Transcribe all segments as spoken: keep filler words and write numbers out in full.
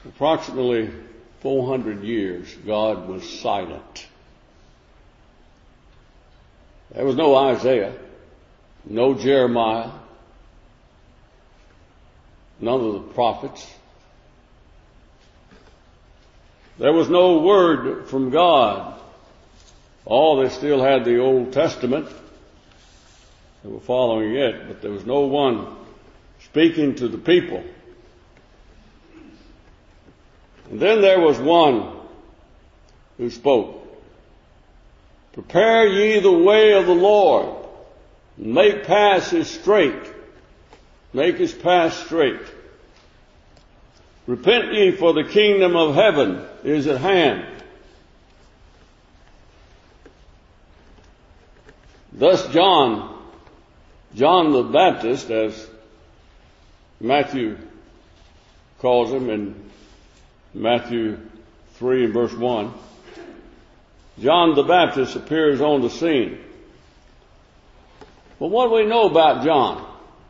approximately four hundred years, God was silent. There was no Isaiah, no Jeremiah, none of the prophets. There was no word from God. All they still had the Old Testament. They were following it, but there was no one speaking to the people. And then there was one who spoke. Prepare ye the way of the Lord, and make paths his straight. Make his path straight. Repent ye, for the kingdom of heaven is at hand. Thus John, John the Baptist, as Matthew calls him in Matthew three and verse one, John the Baptist appears on the scene. Well, what do we know about John?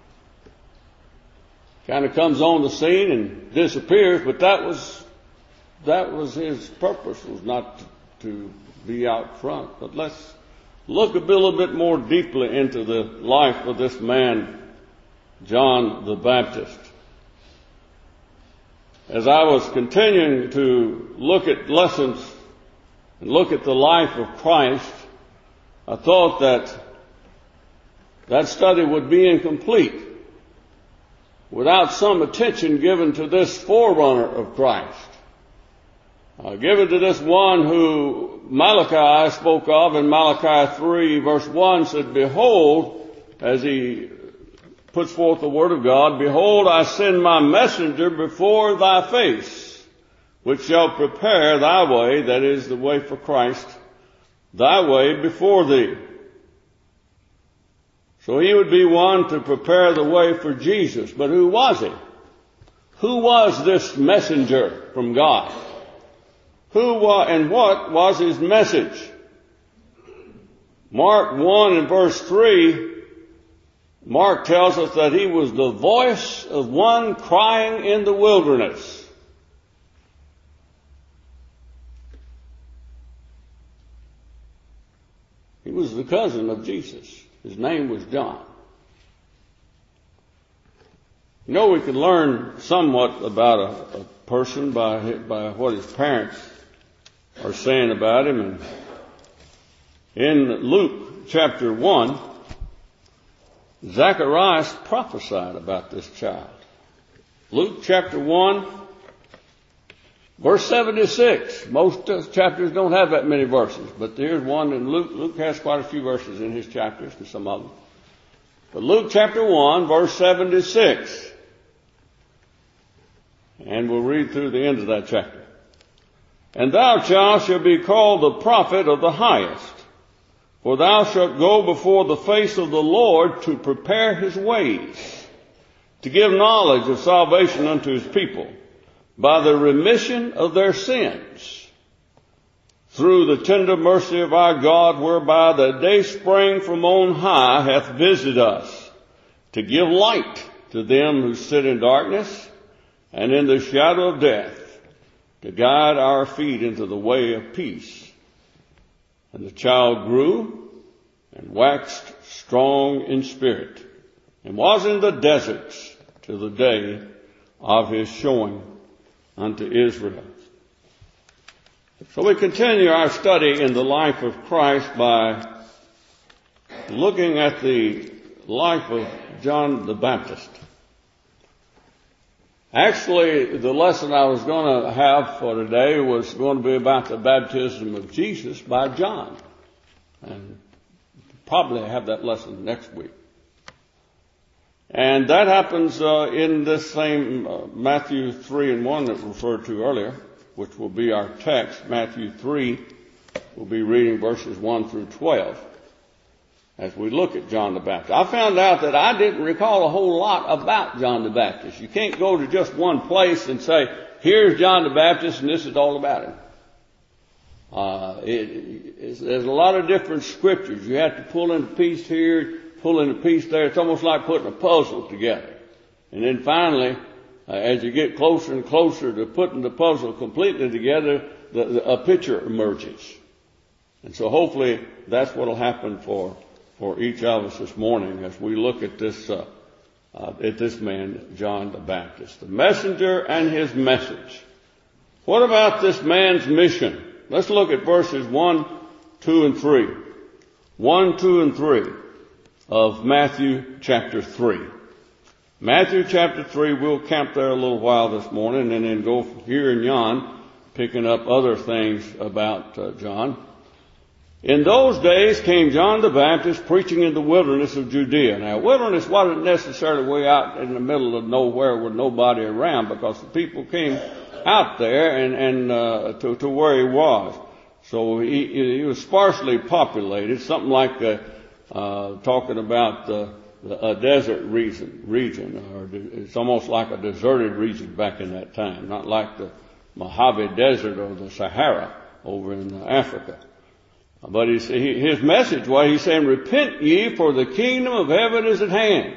Kind of comes on the scene and disappears, but that was that was his purpose, was not to, to be out front. But let's look a little bit more deeply into the life of this man, John the Baptist. As I was continuing to look at lessons and look at the life of Christ, I thought that that study would be incomplete without some attention given to this forerunner of Christ. Uh, given to this one who Malachi spoke of in Malachi three verse one, said, Behold, as he puts forth the word of God, Behold, I send my messenger before thy face, which shall prepare thy way, that is the way for Christ, thy way before thee. So he would be one to prepare the way for Jesus. But who was he? Who was this messenger from God? Who was, and what was his message? Mark one and verse three, Mark tells us that he was the voice of one crying in the wilderness. He was the cousin of Jesus. His name was John. You know, we can learn somewhat about a, a person by, by what his parents are saying about him. And in Luke chapter one, Zacharias prophesied about this child. Luke chapter one, verse seventy-six. Most chapters don't have that many verses, but there's one in Luke. Luke has quite a few verses in his chapters, and some of them. But Luke chapter one, verse seventy-six. And we'll read through the end of that chapter. And thou, child, shalt be called the prophet of the highest, for thou shalt go before the face of the Lord to prepare his ways, to give knowledge of salvation unto his people, by the remission of their sins, through the tender mercy of our God, whereby the day spring from on high hath visited us, to give light to them who sit in darkness and in the shadow of death, to guide our feet into the way of peace. And the child grew and waxed strong in spirit, and was in the deserts till the day of his showing unto Israel. So we continue our study in the life of Christ by looking at the life of John the Baptist. Actually, the lesson I was going to have for today was going to be about the baptism of Jesus by John. And probably have that lesson next week. And that happens uh, in this same uh, Matthew three and one that we referred to earlier, which will be our text. Matthew three, we'll be reading verses one through twelve as we look at John the Baptist. I found out that I didn't recall a whole lot about John the Baptist. You can't go to just one place and say, here's John the Baptist and this is all about him. Uh, it, it's, there's a lot of different scriptures. You have to pull in a piece here, pull in a piece there. It's almost like putting a puzzle together. And then finally, uh, as you get closer and closer to putting the puzzle completely together, the, the, a picture emerges. And so hopefully that's what will happen for, for each of us this morning as we look at this, uh, uh, at this man, John the Baptist, the messenger and his message. What about this man's mission? Let's look at verses one, two, and three. One, two, and three of Matthew chapter three. Matthew chapter three, we'll camp there a little while this morning and then go here and yon, picking up other things about uh, John. In those days came John the Baptist preaching in the wilderness of Judea. Now, wilderness wasn't necessarily way out in the middle of nowhere with nobody around, because the people came out there and, and uh, to, to where he was. So he, he was sparsely populated, something like uh, uh, talking about the, the, a desert region, region, or it's almost like a deserted region back in that time, not like the Mojave Desert or the Sahara over in Africa. But his, his message was, he's saying, repent ye, for the kingdom of heaven is at hand.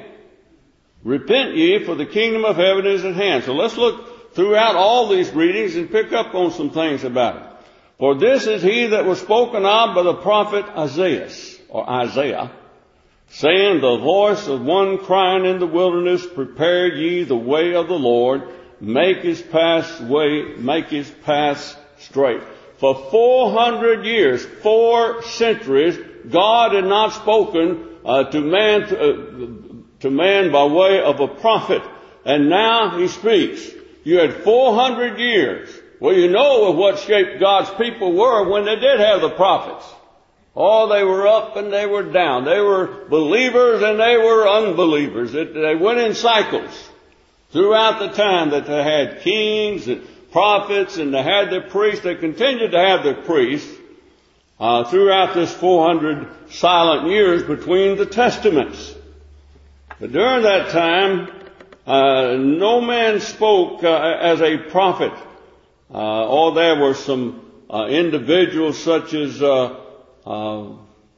Repent ye, for the kingdom of heaven is at hand. So let's look throughout all these readings and pick up on some things about it. For this is he that was spoken of by the prophet Isaiah, or Isaiah, saying, the voice of one crying in the wilderness, prepare ye the way of the Lord, make his path way, make his path straight. For four hundred years, four centuries, God had not spoken uh, to man to, uh, to man by way of a prophet, and now he speaks. You had four hundred years. Well, you know what shape God's people were when they did have the prophets. Oh, they were up and they were down. They were believers and they were unbelievers. It, they went in cycles throughout the time that they had kings and prophets, and they had their priests. They continued to have their priests uh, throughout this four hundred silent years between the testaments. But during that time, uh, no man spoke uh, as a prophet. Uh, or there were some uh, individuals such as uh, uh, uh,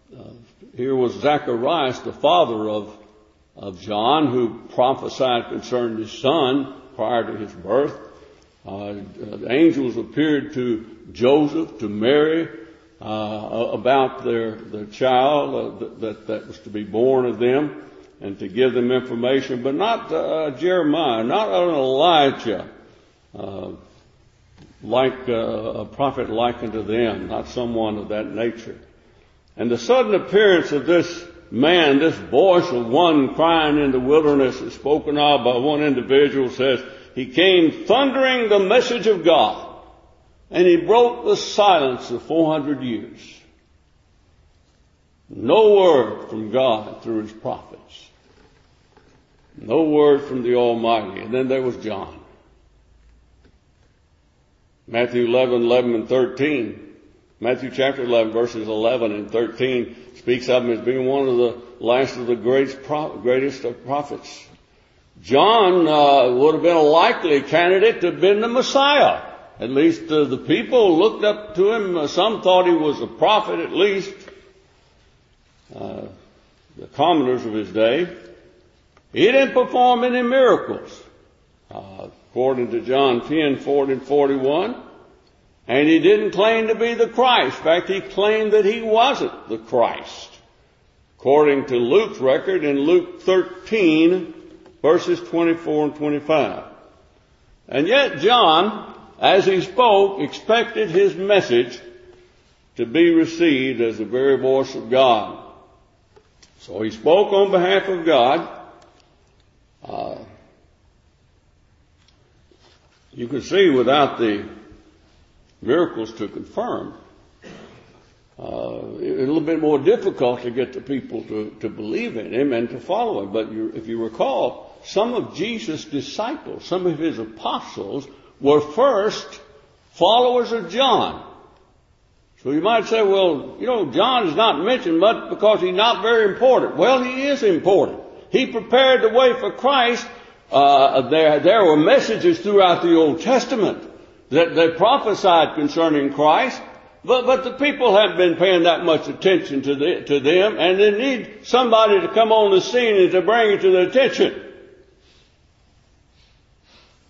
here was Zacharias, the father of of John, who prophesied concerning his son prior to his birth. Uh, the angels appeared to Joseph, to Mary, uh, about their, their child uh, that, that was to be born of them, and to give them information, but not uh, Jeremiah, not an Elijah, uh, like uh, a prophet likened to them, not someone of that nature. And the sudden appearance of this man, this voice of one crying in the wilderness, is spoken of by one individual, says, he came thundering the message of God, and he broke the silence of four hundred years. No word from God through his prophets. No word from the Almighty. And then there was John. Matthew eleven, eleven and thirteen. Matthew chapter eleven, verses eleven and thirteen speaks of him as being one of the last of the greatest, greatest of prophets. John uh, would have been a likely candidate to have been the Messiah. At least uh, the people looked up to him. Uh, some thought he was a prophet, at least. Uh, the commoners of his day. He didn't perform any miracles, uh, according to John ten, forty and forty-one. And he didn't claim to be the Christ. In fact, he claimed that he wasn't the Christ, according to Luke's record in Luke thirteen, verses twenty-four and twenty-five. And yet John, as he spoke, expected his message to be received as the very voice of God. So he spoke on behalf of God. Uh, you can see without the miracles to confirm, uh, a little bit more difficult to get the people to, to believe in him and to follow him. But you, if you recall, some of Jesus' disciples, some of his apostles, were first followers of John. So you might say, well, you know, John is not mentioned much because he's not very important. Well, he is important. He prepared the way for Christ. Uh, there, there were messages throughout the Old Testament that they prophesied concerning Christ, but, but the people haven't been paying that much attention to, the, to them, and they need somebody to come on the scene and to bring it to their attention.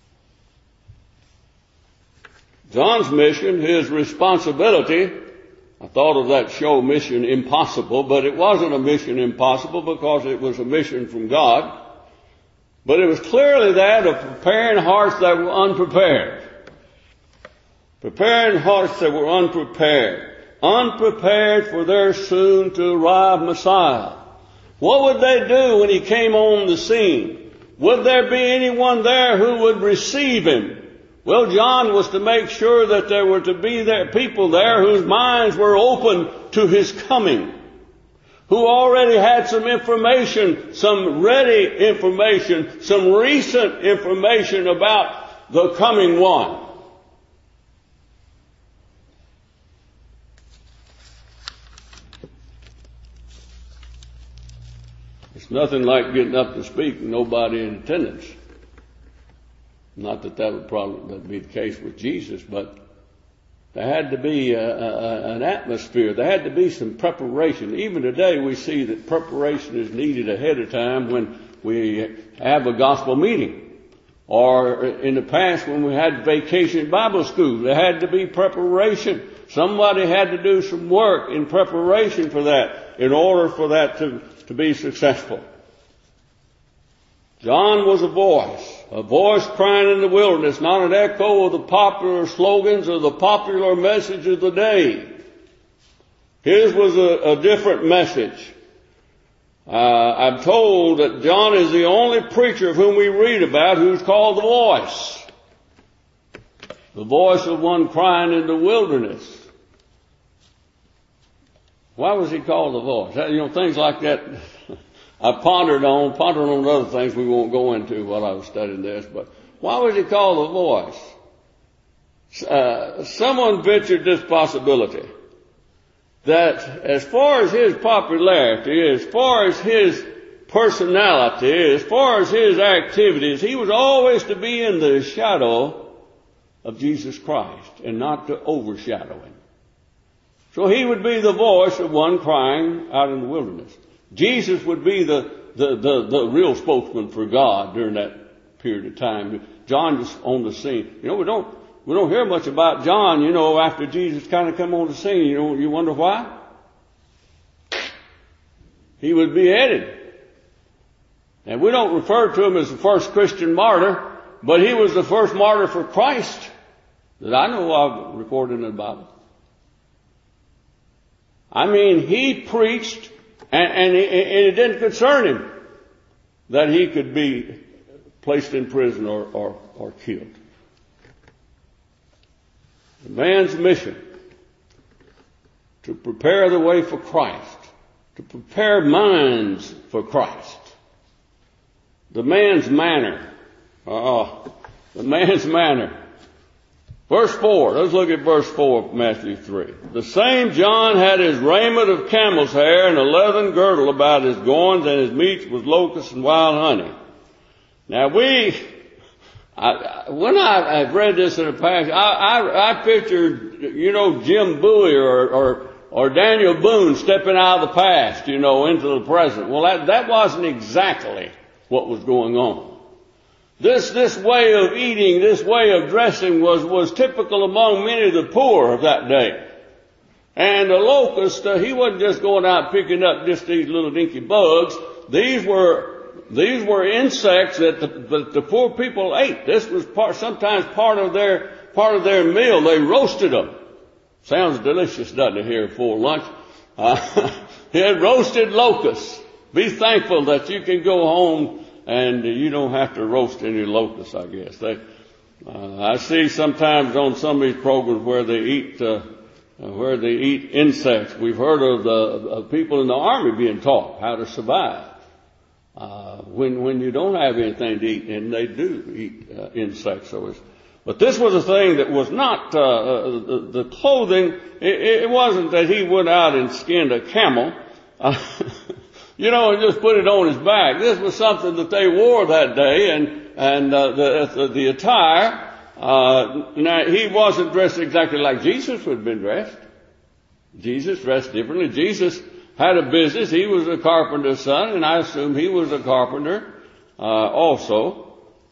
John's mission, his responsibility, I thought of that show Mission Impossible, but it wasn't a mission impossible because it was a mission from God. But it was clearly that of preparing hearts that were unprepared. Preparing hearts that were unprepared. Unprepared for their soon to arrive Messiah. What would they do when he came on the scene? Would there be anyone there who would receive him? Well, John was to make sure that there were to be there people there whose minds were open to his coming, who already had some information, some ready information, some recent information about the coming one. It's nothing like getting up to speak and nobody in attendance. Not that that would probably be the case with Jesus, but there had to be a, a, an atmosphere. There had to be some preparation. Even today we see that preparation is needed ahead of time when we have a gospel meeting. Or in the past when we had vacation Bible school, there had to be preparation. Somebody had to do some work in preparation for that in order for that to, to be successful. John was a voice, a voice crying in the wilderness, not an echo of the popular slogans or the popular message of the day. His was a, a different message. Uh, I'm told that John is the only preacher of whom we read about who's called the voice. The voice of one crying in the wilderness. Why was he called the voice? You know, things like that I pondered on, pondered on other things we won't go into while I was studying this, but why was he called the voice? Uh, someone ventured this possibility, that as far as his popularity, as far as his personality, as far as his activities, he was always to be in the shadow of Jesus Christ and not to overshadow him. So he would be the voice of one crying out in the wilderness. Jesus would be the, the, the, the real spokesman for God during that period of time. John was on the scene. You know, we don't, we don't hear much about John, you know, after Jesus kind of come on the scene. You know, you wonder why? He was beheaded. And we don't refer to him as the first Christian martyr, but he was the first martyr for Christ that I know of recorded in the Bible. I mean, he preached, and, and, and it didn't concern him that he could be placed in prison or, or, or killed. The man's mission to prepare the way for Christ, to prepare minds for Christ. The man's manner. Uh, the man's manner. Verse four. Let's look at verse four of Matthew three. The same John had his raiment of camel's hair and a leathern girdle about his goins, and his meat was locusts and wild honey. Now we, I, when I, I've read this in the past, I, I, I pictured, you know, Jim Bowie or, or, or Daniel Boone stepping out of the past, you know, into the present. Well, that, that wasn't exactly what was going on. This, this way of eating, this way of dressing was, was typical among many of the poor of that day. And the locust, uh, he wasn't just going out picking up just these little dinky bugs. These were, these were insects that the, that the poor people ate. This was part, sometimes part of their, part of their meal. They roasted them. Sounds delicious, doesn't it, here before lunch? Uh, he had roasted locusts. Be thankful that you can go home and you don't have to roast any locusts, I guess. They, uh, I see sometimes on some of these programs where they eat, uh, where they eat insects. We've heard of the of people in the army being taught how to survive uh, when when you don't have anything to eat, and they do eat uh, insects. So it's, but this was a thing that was not uh, uh, the, the clothing. It, it wasn't that he went out and skinned a camel. Uh, You know, and just put it on his back. This was something that they wore that day, and and uh, the, the the attire. Uh, now he wasn't dressed exactly like Jesus would have been dressed. Jesus dressed differently. Jesus had a business. He was a carpenter's son, and I assume he was a carpenter uh, also.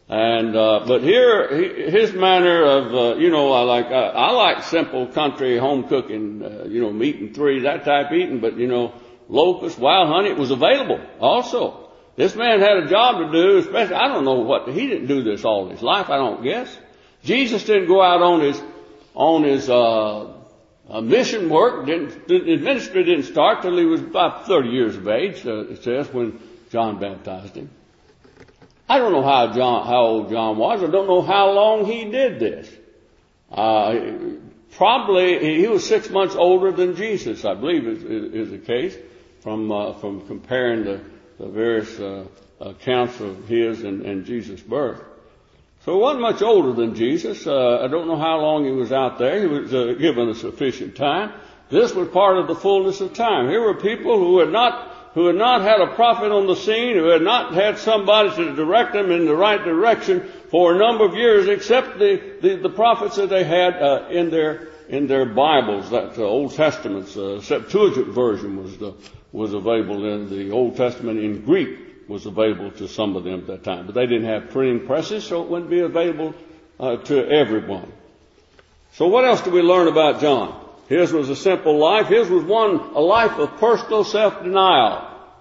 And, uh, but here, he, his manner of, uh, you know, I like, I, I like simple country home cooking, uh, you know, meat and three, that type of eating, but, you know, locusts, wild honey, it was available also. This man had a job to do, especially, I don't know what, he didn't do this all his life, I don't guess. Jesus didn't go out on his, on his, uh, uh mission work, didn't, his ministry didn't start till he was about thirty years of age, uh, it says, when John baptized him. I don't know how John, how old John was. I don't know how long he did this. Uh, probably he was six months older than Jesus, I believe is, is, is the case, from uh, from comparing the, the various uh, accounts of his and, and Jesus' birth. So he wasn't much older than Jesus. Uh, I don't know how long he was out there. He was uh, given a sufficient time. This was part of the fullness of time. Here were people who had not who had not had a prophet on the scene, who had not had somebody to direct them in the right direction for a number of years, except the, the, the prophets that they had uh, in their in their Bibles. That uh, Old Testament's uh, Septuagint version was the, was available in the Old Testament in Greek was available to some of them at that time, but they didn't have printing presses, so it wouldn't be available uh, to everyone. So what else do we learn about John? His was a simple life. His was one, a life of personal self-denial.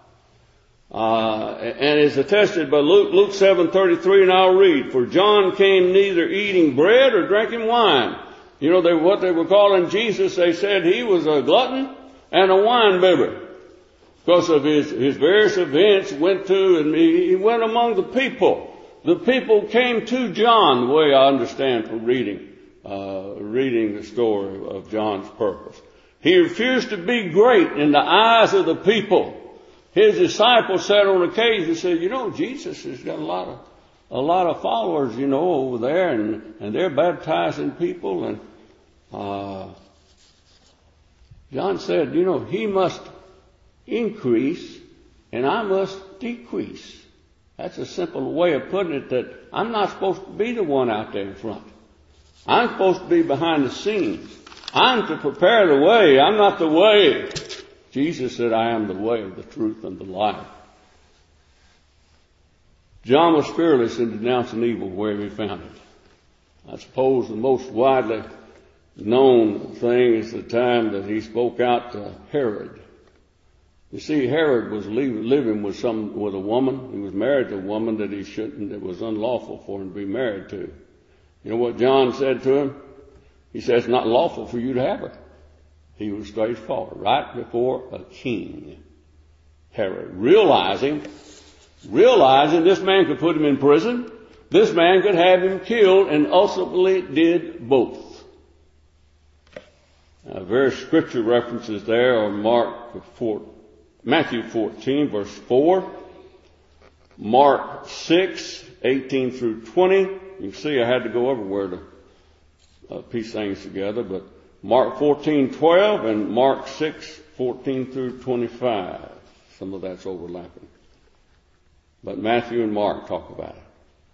Uh, and is attested by Luke, Luke seven thirty-three, and I'll read. For John came neither eating bread or drinking wine. You know, they, what they were calling Jesus, they said he was a glutton and a wine bibber. Because of his, his various events, went to, and he, he went among the people. The people came to John, the way I understand from reading. Uh, reading the story of John's purpose. He refused to be great in the eyes of the people. His disciples sat on occasion and said, you know, Jesus has got a lot of, a lot of followers, you know, over there, and, and they're baptizing people. And, uh, John said, you know, he must increase and I must decrease. That's a simple way of putting it, that I'm not supposed to be the one out there in front. I'm supposed to be behind the scenes. I'm to prepare the way. I'm not the way. Jesus said, I am the way, the truth, and the life. John was fearless in denouncing evil wherever he found it. I suppose the most widely known thing is the time that he spoke out to Herod. You see, Herod was living with some, with a woman. He was married to a woman that he shouldn't, that was unlawful for him to be married to. You know what John said to him? He said, it's not lawful for you to have her. He was straightforward, right before a king, Herod, realizing, realizing this man could put him in prison, this man could have him killed, and ultimately did both. Uh, various scripture references there are Mark four, Matthew fourteen, verse four, Mark six, eighteen through twenty. You can see I had to go everywhere to uh, piece things together, but Mark fourteen, twelve and Mark six, fourteen through twenty-five. Some of that's overlapping. But Matthew and Mark talk about it.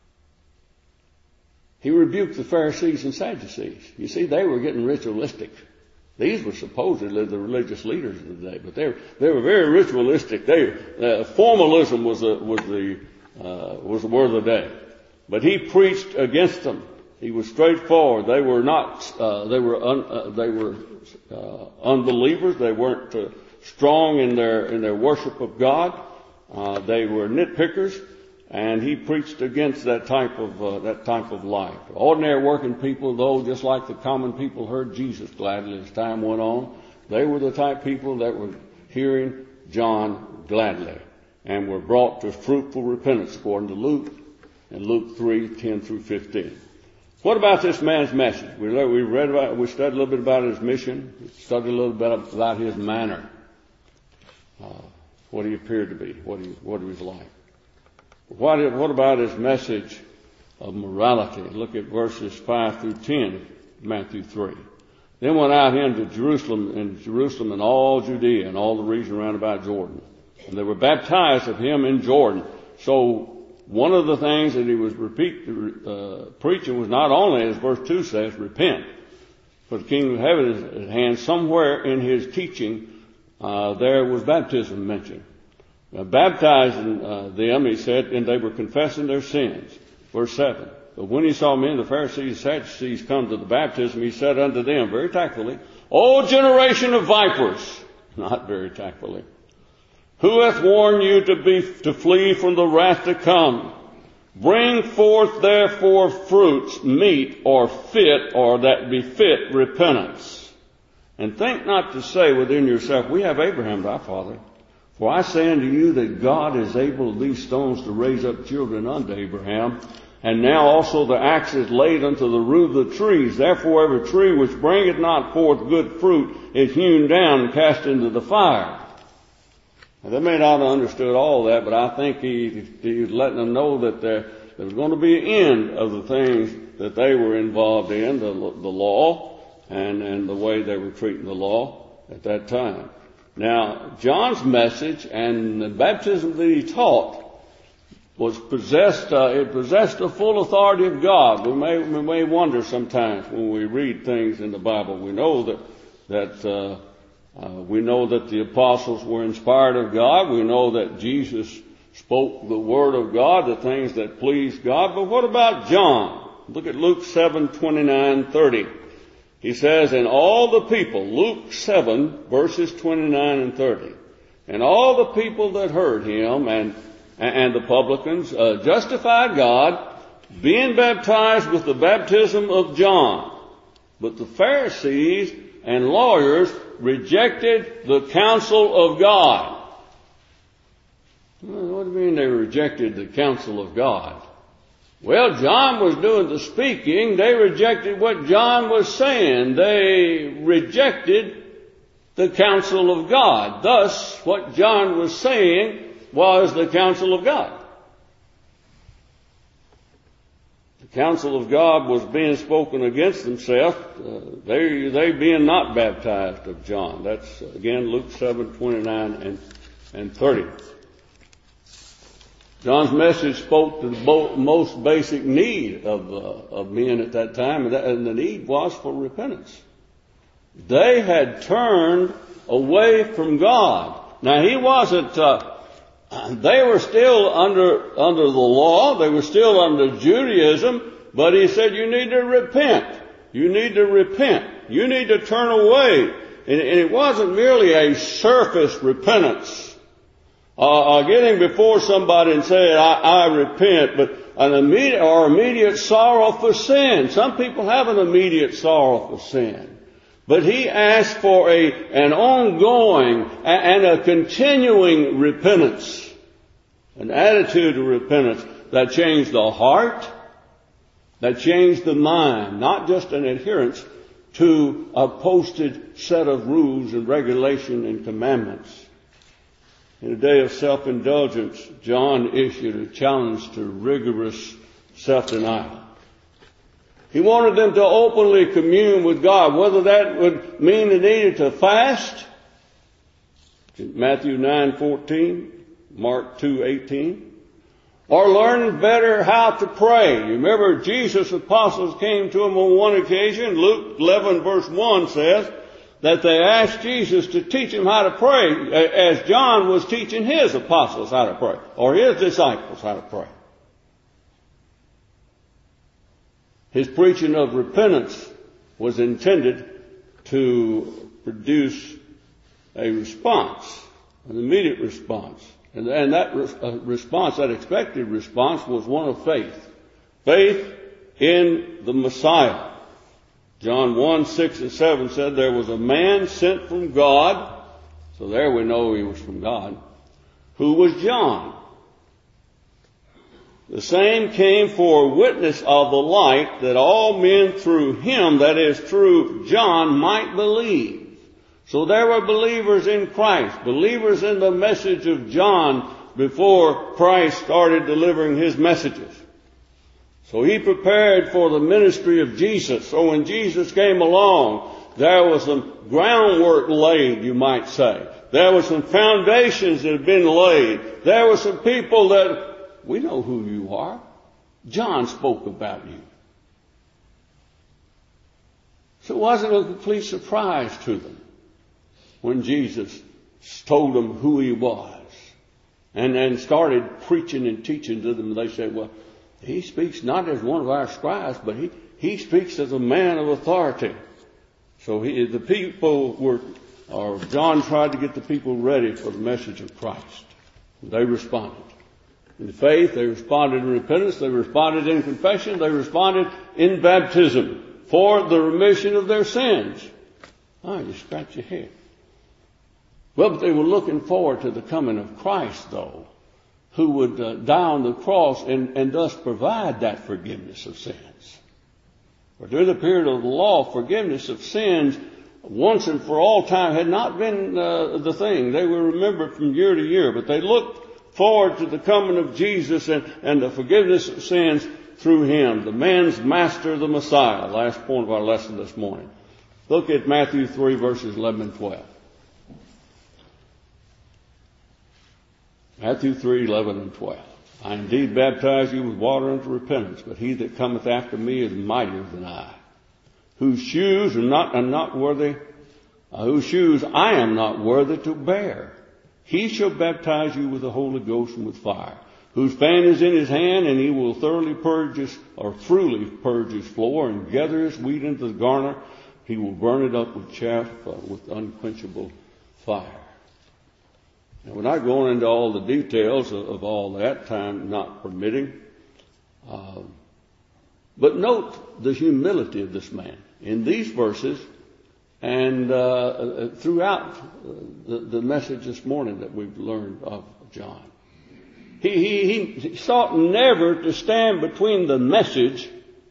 He rebuked the Pharisees and Sadducees. You see, they were getting ritualistic. These were supposedly the religious leaders of the day, but they were, they were very ritualistic. They, uh, formalism was the, was the, uh, was the word of the day. But he preached against them. He was straightforward. They were not, uh, they were, un, uh, they were, uh, unbelievers. They weren't, uh, strong in their, in their worship of God. Uh, they were nitpickers. And he preached against that type of, uh, that type of life. Ordinary working people, though, just like the common people heard Jesus gladly as time went on, they were the type people that were hearing John gladly and were brought to fruitful repentance according to Luke in Luke three, ten through fifteen. What about this man's message? We we read about, we studied a little bit about his mission, we studied a little bit about his manner, uh, what he appeared to be, what he, what he was like. What, what about his message of morality? Look at verses five through ten of Matthew three. Then went out into Jerusalem and Jerusalem and all Judea and all the region round about Jordan. And they were baptized of him in Jordan. So one of the things that he was repeat, uh, preaching was not only, as verse two says, repent, for the kingdom of heaven is at hand. Somewhere in his teaching, uh, there was baptism mentioned. Uh, baptizing uh, them, he said, and they were confessing their sins. Verse seven. But when he saw many of the Pharisees and Sadducees come to the baptism, he said unto them very tactfully, O generation of vipers, not very tactfully, who hath warned you to be, to flee from the wrath to come? Bring forth therefore fruits, meet or fit, or that befit repentance. And think not to say within yourself, we have Abraham our father. For I say unto you that God is able of these stones to raise up children unto Abraham. And now also the axe is laid unto the root of the trees. Therefore every tree which bringeth not forth good fruit is hewn down and cast into the fire. Now, they may not have understood all that, but I think he, he was letting them know that there, there was going to be an end of the things that they were involved in, the, the law, and, and the way they were treating the law at that time. Now, John's message and the baptism that he taught was possessed, uh, it possessed the full authority of God. We may, we may wonder sometimes when we read things in the Bible. We know that, that, uh, uh, we know that the apostles were inspired of God. We know that Jesus spoke the word of God, the things that pleased God. But what about John? Look at Luke seven, twenty-nine, thirty. He says, and all the people, Luke seven, verses twenty-nine and thirty, and all the people that heard him and and the publicans uh, justified God, being baptized with the baptism of John. But the Pharisees and lawyers rejected the counsel of God. What do you mean they rejected the counsel of God? Well, John was doing the speaking. They rejected what John was saying. They rejected the counsel of God. Thus, what John was saying was the counsel of God. The counsel of God was being spoken against themselves. Uh, they, they being not baptized of John. That's, again, Luke seven, twenty-nine and, and thirty. John's message spoke to the most basic need of, uh, of men at that time, and, that, and the need was for repentance. They had turned away from God. Now, he wasn't, uh, they were still under, under the law. They were still under Judaism, but he said, you need to repent. You need to repent. You need to turn away. And, and it wasn't merely a surface repentance. Uh, uh, getting before somebody and saying, I, I repent, but an immediate or immediate sorrow for sin. Some people have an immediate sorrow for sin. But he asked for a, an ongoing and a continuing repentance. An attitude of repentance that changed the heart, that changed the mind, not just an adherence to a posted set of rules and regulation and commandments. In a day of self-indulgence, John issued a challenge to rigorous self-denial. He wanted them to openly commune with God, whether that would mean they needed to fast, Matthew nine fourteen, Mark two eighteen, or learn better how to pray. You remember Jesus' apostles came to him on one occasion. Luke eleven verse one says that they asked Jesus to teach him how to pray, as John was teaching his apostles how to pray, or his disciples how to pray. His preaching of repentance was intended to produce a response, an immediate response. And, and that re- uh, response, that expected response, was one of faith. Faith in the Messiah. John one, six and seven said there was a man sent from God, so there we know he was from God, who was John. The same came for a witness of the light, that all men through him, that is through John, might believe. So there were believers in Christ, believers in the message of John before Christ started delivering his messages. So he prepared for the ministry of Jesus. So when Jesus came along, there was some groundwork laid, you might say. There were some foundations that had been laid. There were some people that, we know who you are. John spoke about you. So it wasn't a complete surprise to them when Jesus told them who he was and, and started preaching and teaching to them. They said, well, He speaks not as one of our scribes, but he, he speaks as a man of authority. So he, the people were, or John tried to get the people ready for the message of Christ. They responded in faith, they responded in repentance, they responded in confession, they responded in baptism for the remission of their sins. Oh, you scratch your head. Well, but they were looking forward to the coming of Christ, though, who would uh, die on the cross and, and thus provide that forgiveness of sins. For during the period of the law, forgiveness of sins once and for all time had not been uh, the thing. They were remembered from year to year, but they looked forward to the coming of Jesus and, and the forgiveness of sins through him, the man's master, the Messiah. Last point of our lesson this morning. Look at Matthew three, verses eleven and twelve. Matthew three, eleven and twelve. I indeed baptize you with water unto repentance, but he that cometh after me is mightier than I, whose shoes are not, am not worthy, uh, whose shoes I am not worthy to bear. He shall baptize you with the Holy Ghost and with fire, whose fan is in his hand, and he will thoroughly purge his, or thoroughly purge his floor, and gather his wheat into the garner. He will burn it up with chaff, uh, with unquenchable fire. Now, we're not going into all the details of, of all that, time not permitting. Uh, but note the humility of this man in these verses and uh, throughout the, the message this morning that we've learned of John. He, he, he sought never to stand between the message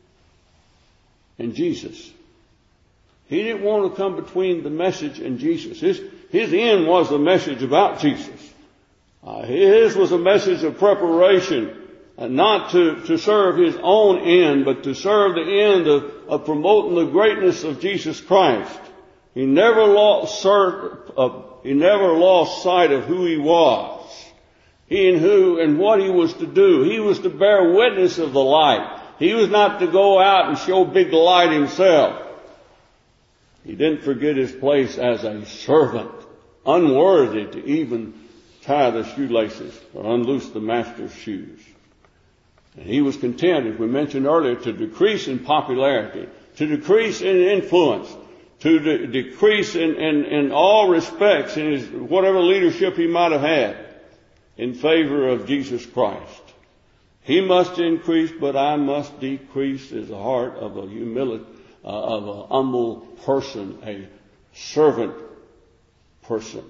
and Jesus. He didn't want to come between the message and Jesus. His, his end was the message about Jesus. Uh, his was a message of preparation, uh, not to, to serve his own end, but to serve the end of, of promoting the greatness of Jesus Christ. He never lost, uh, he never lost sight of who he was. He and who and what he was to do. He was to bear witness of the light. He was not to go out and show big light himself. He didn't forget his place as a servant, unworthy to even tie the shoelaces or unloose the master's shoes. And he was content, as we mentioned earlier, to decrease in popularity, to decrease in influence, to de- decrease in, in, in all respects in his whatever leadership he might have had in favor of Jesus Christ. He must increase, but I must decrease is the heart of a humility, uh, of a humble person, a servant person.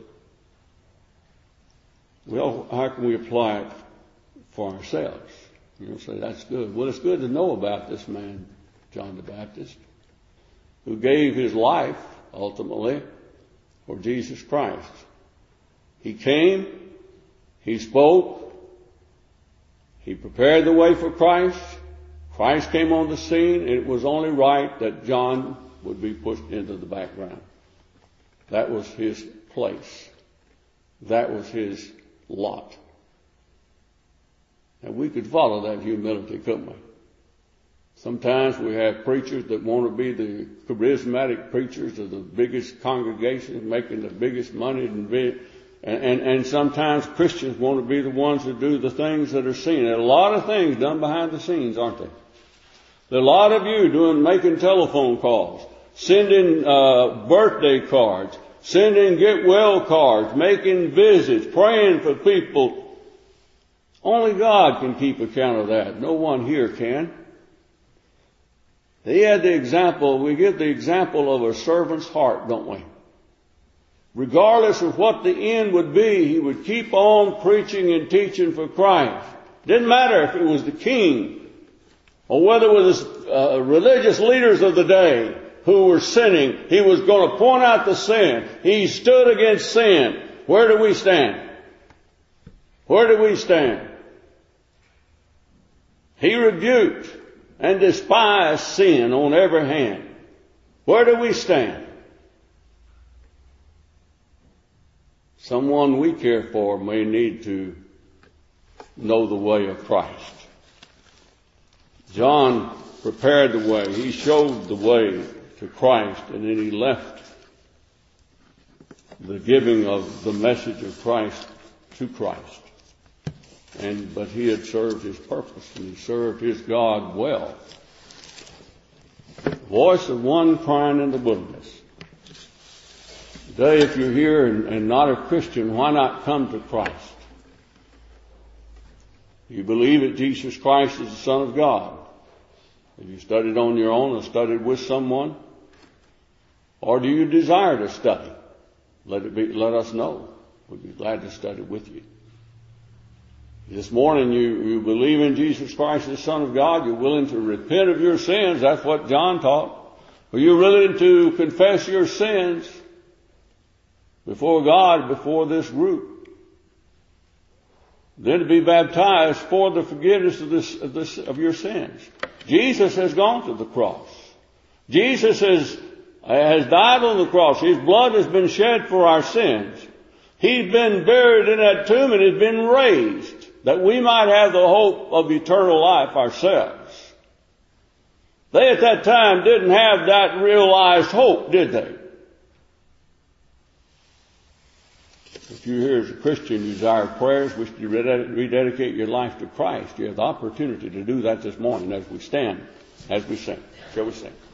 Well, how can we apply it for ourselves? You'll say, that's good. Well, it's good to know about this man, John the Baptist, who gave his life, ultimately, for Jesus Christ. He came, he spoke, he prepared the way for Christ. Christ came on the scene, and it was only right that John would be pushed into the background. That was his place. That was his lot. And we could follow that humility, couldn't we? Sometimes we have preachers that want to be the charismatic preachers of the biggest congregations, making the biggest money, and, and, and, and sometimes Christians want to be the ones that do the things that are seen. There are a lot of things done behind the scenes, aren't there? There are a lot of you doing, making telephone calls, sending uh, birthday cards, sending get well cards, making visits, praying for people. Only God can keep account of that. No one here can. He had the example, we give the example of a servant's heart, don't we? Regardless of what the end would be, he would keep on preaching and teaching for Christ. Didn't matter if it was the king or whether it was uh, religious leaders of the day who were sinning. He was going to point out the sin. He stood against sin. Where do we stand? Where do we stand? He rebuked and despised sin on every hand. Where do we stand? Someone we care for may need to know the way of Christ. John prepared the way. He showed the way to Christ, and then he left the giving of the message of Christ to Christ. And, but he had served his purpose, and he served his God well. The voice of one crying in the wilderness. Today, if you're here and, and not a Christian, why not come to Christ? Do you believe that Jesus Christ is the Son of God? Have you studied on your own or studied with someone? Or do you desire to study? Let it be, let us know. We'd be glad to study with you. This morning you, you believe in Jesus Christ, the Son of God. You're willing to repent of your sins. That's what John taught. Are you willing to confess your sins before God, before this group? Then to be baptized for the forgiveness of, this, of, this, of your sins. Jesus has gone to the cross. Jesus has, has died on the cross. His blood has been shed for our sins. He's been buried in that tomb and has been raised, that we might have the hope of eternal life ourselves. They at that time didn't have that realized hope, did they? If you're here as a Christian, you desire prayers, wish to rededicate your life to Christ, you have the opportunity to do that this morning as we stand, as we sing. Shall we sing?